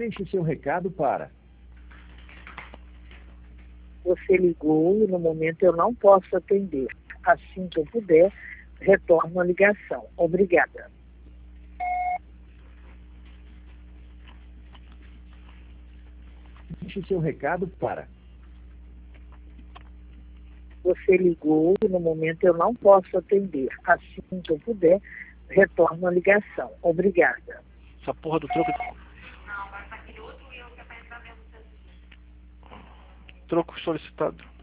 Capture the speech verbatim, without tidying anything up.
Deixe seu recado para... Você ligou e no momento eu não posso atender. Assim que eu puder, retorno a ligação. Obrigada. Deixe seu recado para... Você ligou e no momento eu não posso atender. Assim que eu puder, retorno a ligação. Obrigada. Essa porra do troco... Troco solicitado.